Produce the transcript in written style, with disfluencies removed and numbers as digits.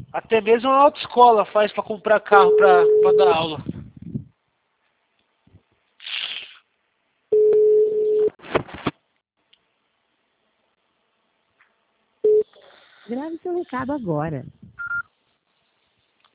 Até mesmo a autoescola faz para comprar carro para dar aula. Grave seu recado agora.